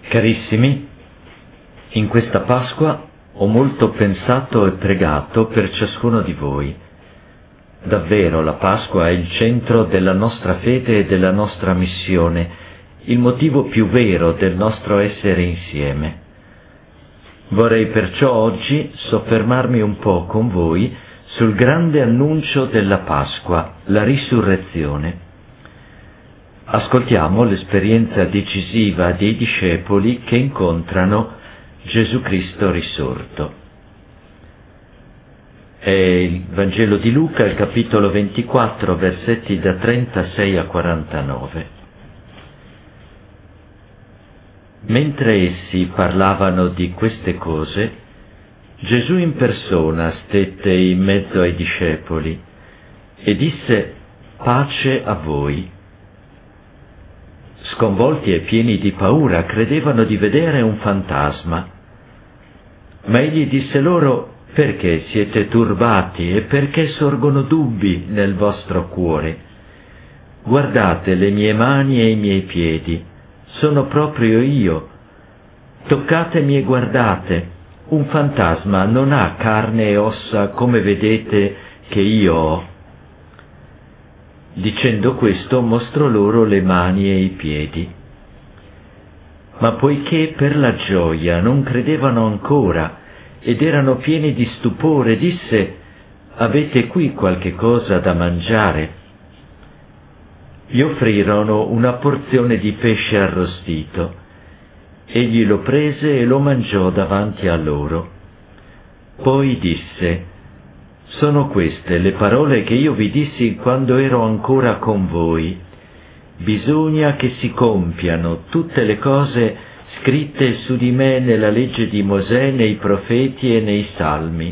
Carissimi, in questa Pasqua ho molto pensato e pregato per ciascuno di voi. Davvero la Pasqua è il centro della nostra fede e della nostra missione, il motivo più vero del nostro essere insieme. Vorrei perciò oggi soffermarmi un po' con voi sul grande annuncio della Pasqua, la risurrezione. Ascoltiamo l'esperienza decisiva dei discepoli che incontrano Gesù Cristo risorto. È il Vangelo di Luca, il capitolo 24, versetti da 36 a 49. Mentre essi parlavano di queste cose, Gesù in persona stette in mezzo ai discepoli e disse: «Pace a voi». Sconvolti e pieni di paura, credevano di vedere un fantasma. Ma egli disse loro: «Perché siete turbati e perché sorgono dubbi nel vostro cuore? Guardate le mie mani e i miei piedi, sono proprio io. Toccatemi e guardate, un fantasma non ha carne e ossa come vedete che io ho». Dicendo questo mostrò loro le mani e i piedi. Ma poiché per la gioia non credevano ancora ed erano pieni di stupore, disse: «Avete qui qualche cosa da mangiare?» Gli offrirono una porzione di pesce arrostito. Egli lo prese e lo mangiò davanti a loro. Poi disse: «Sono queste le parole che io vi dissi quando ero ancora con voi. Bisogna che si compiano tutte le cose scritte su di me nella legge di Mosè, nei profeti e nei salmi».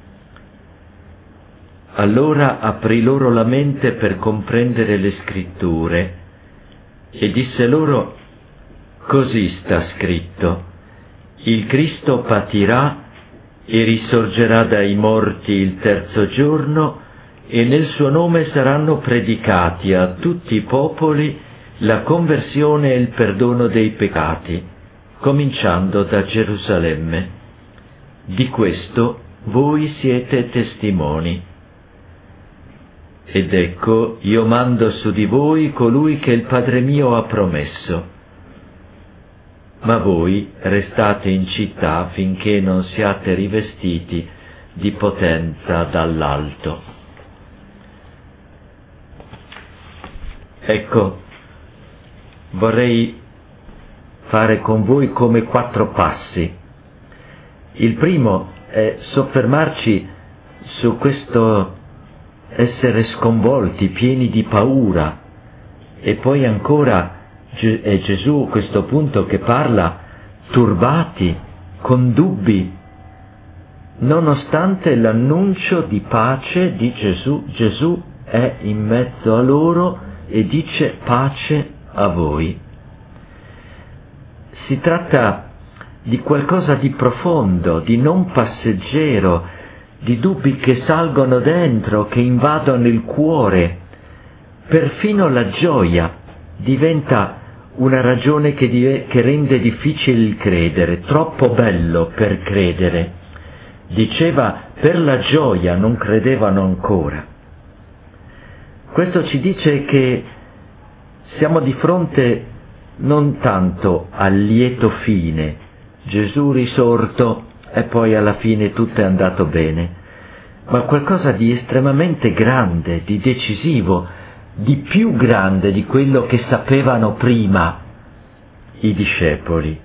Allora aprì loro la mente per comprendere le scritture e disse loro: «Così sta scritto: il Cristo patirà e risorgerà dai morti il terzo giorno, e nel suo nome saranno predicati a tutti i popoli la conversione e il perdono dei peccati, cominciando da Gerusalemme. Di questo voi siete testimoni. Ed ecco, io mando su di voi colui che il Padre mio ha promesso. Ma voi restate in città finché non siate rivestiti di potenza dall'alto». Ecco, vorrei fare con voi come 4 passi. Il primo è soffermarci su questo essere sconvolti, pieni di paura, e poi ancora è Gesù a questo punto che parla, turbati, con dubbi, nonostante l'annuncio di pace di Gesù. Gesù è in mezzo a loro e dice: «Pace a voi». Si tratta di qualcosa di profondo, di non passeggero, di dubbi che salgono dentro, che invadono il cuore. Perfino la gioia diventa una ragione che rende difficile il credere, troppo bello per credere. Diceva: per la gioia non credevano ancora. Questo ci dice che siamo di fronte non tanto al lieto fine, Gesù risorto e poi alla fine tutto è andato bene, ma qualcosa di estremamente grande, di decisivo, di più grande di quello che sapevano prima i discepoli.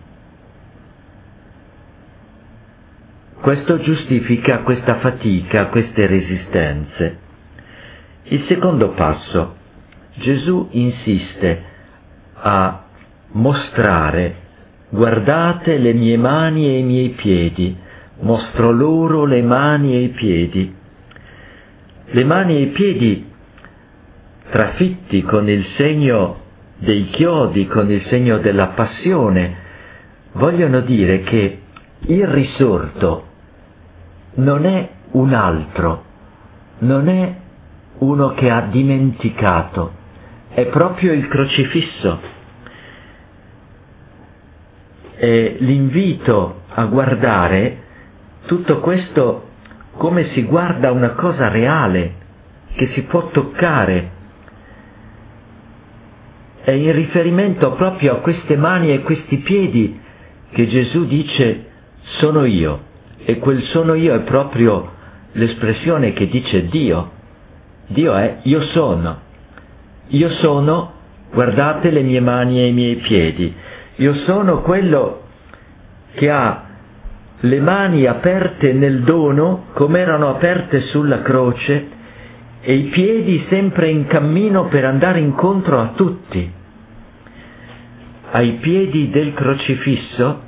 Questo giustifica questa fatica, queste resistenze. Il secondo passo: Gesù insiste a mostrare: «Guardate le mie mani e i miei piedi». Mostro loro le mani e i piedi. Le mani e i piedi trafitti con il segno dei chiodi, con il segno della passione, vogliono dire che il risorto non è un altro, non è uno che ha dimenticato, è proprio il crocifisso. l'invito a guardare tutto questo come si guarda una cosa reale, che si può toccare. È in riferimento proprio a queste mani e questi piedi che Gesù dice sono io, e quel sono io è proprio l'espressione che dice Dio. Dio è io sono, guardate le mie mani e i miei piedi, io sono quello che ha le mani aperte nel dono come erano aperte sulla croce e i piedi sempre in cammino per andare incontro a tutti. Ai piedi del crocifisso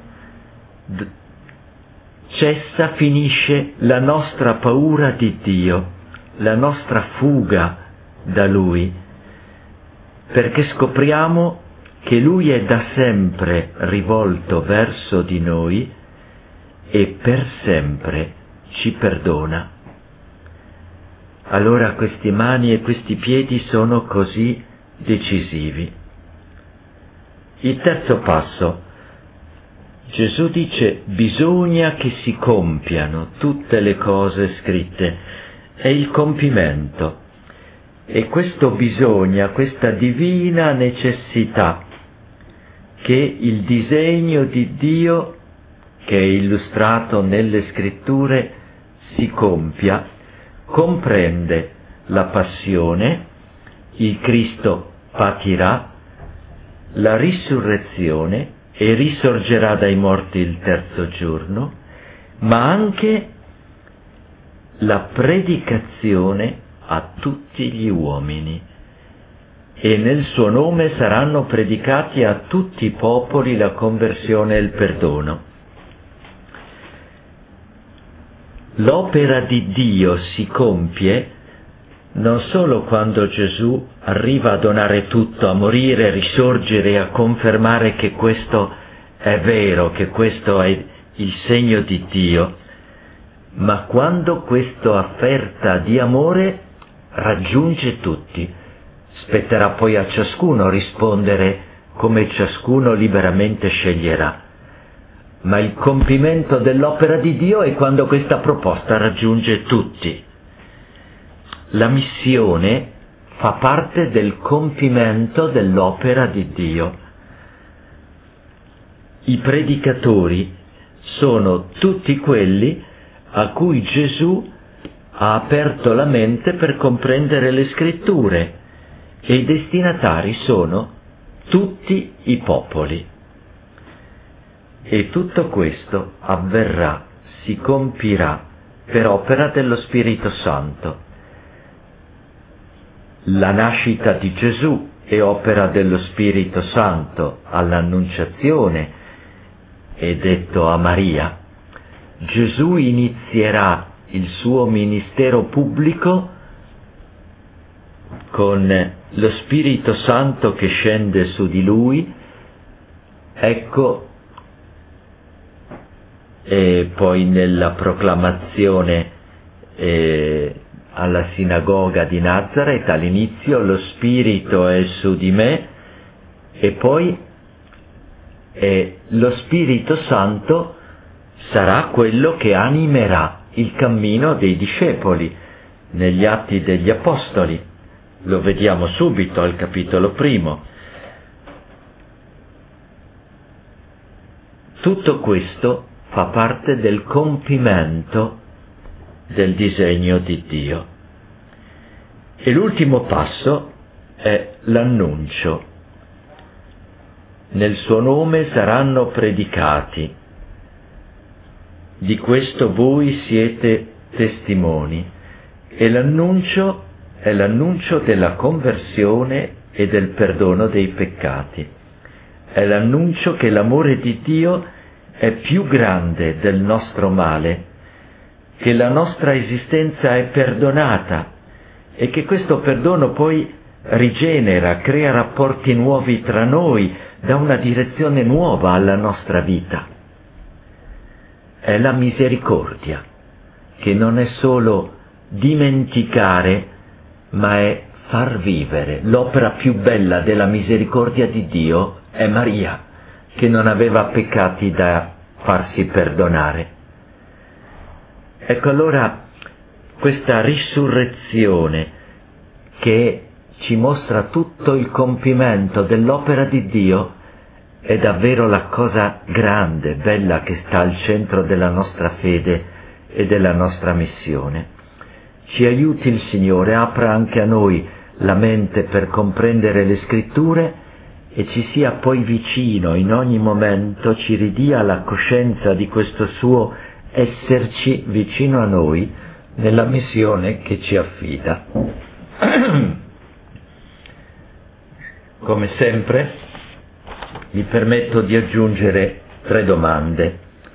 finisce la nostra paura di Dio, la nostra fuga da Lui, perché scopriamo che Lui è da sempre rivolto verso di noi e per sempre ci perdona. Allora queste mani e questi piedi sono così decisivi. Il terzo passo. Gesù dice bisogna che si compiano tutte le cose scritte, è il compimento. E questo bisogna, questa divina necessità che il disegno di Dio, che è illustrato nelle scritture, si compia, comprende la passione, il Cristo patirà, la risurrezione e risorgerà dai morti il terzo giorno, ma anche la predicazione a tutti gli uomini, e nel suo nome saranno predicati a tutti i popoli la conversione e il perdono. L'opera di Dio si compie non solo quando Gesù arriva a donare tutto, a morire, a risorgere e a confermare che questo è vero, che questo è il segno di Dio, ma quando questa offerta di amore raggiunge tutti. Spetterà poi a ciascuno rispondere come ciascuno liberamente sceglierà. Ma il compimento dell'opera di Dio è quando questa proposta raggiunge tutti. La missione fa parte del compimento dell'opera di Dio. I predicatori sono tutti quelli a cui Gesù ha aperto la mente per comprendere le scritture, e i destinatari sono tutti i popoli. E tutto questo avverrà, si compirà per opera dello Spirito Santo. La nascita di Gesù è opera dello Spirito Santo all'Annunciazione, è detto a Maria. Gesù inizierà il suo ministero pubblico con lo Spirito Santo che scende su di lui, ecco, e poi nella proclamazione alla sinagoga di Nazaret all'inizio lo Spirito è su di me, e poi lo Spirito Santo sarà quello che animerà il cammino dei discepoli negli Atti degli Apostoli. Lo vediamo subito al capitolo 1. Tutto questo fa parte del compimento del disegno di Dio. E l'ultimo passo è l'annuncio. Nel suo nome saranno predicati. Di questo voi siete testimoni. E l'annuncio è l'annuncio della conversione e del perdono dei peccati. È l'annuncio che l'amore di Dio è più grande del nostro male, che la nostra esistenza è perdonata e che questo perdono poi rigenera, crea rapporti nuovi tra noi, dà una direzione nuova alla nostra vita. È la misericordia, che non è solo dimenticare, ma è far vivere. L'opera più bella della misericordia di Dio è Maria, che non aveva peccati da farsi perdonare. Ecco allora questa risurrezione che ci mostra tutto il compimento dell'opera di Dio è davvero la cosa grande, bella che sta al centro della nostra fede e della nostra missione. Ci aiuti il Signore, apra anche a noi la mente per comprendere le Scritture e ci sia poi vicino in ogni momento, ci ridia la coscienza di questo suo esserci vicino a noi nella missione che ci affida. Come sempre mi permetto di aggiungere 3 domande.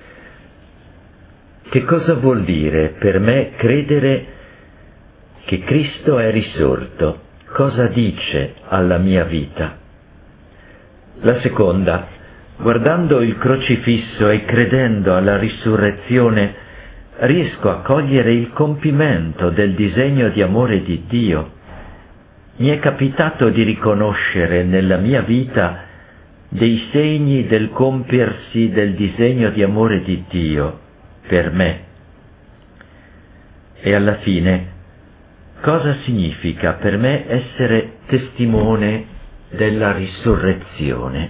Che cosa vuol dire per me credere che Cristo è risorto? Cosa dice alla mia vita? La seconda, guardando il crocifisso e credendo alla risurrezione, riesco a cogliere il compimento del disegno di amore di Dio. Mi è capitato di riconoscere nella mia vita dei segni del compiersi del disegno di amore di Dio per me. E alla fine, cosa significa per me essere testimone della risurrezione?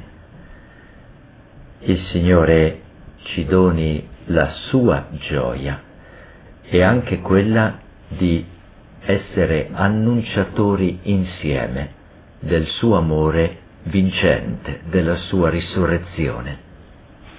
Il Signore ci doni la sua gioia e anche quella di essere annunciatori insieme del suo amore vincente, della sua risurrezione.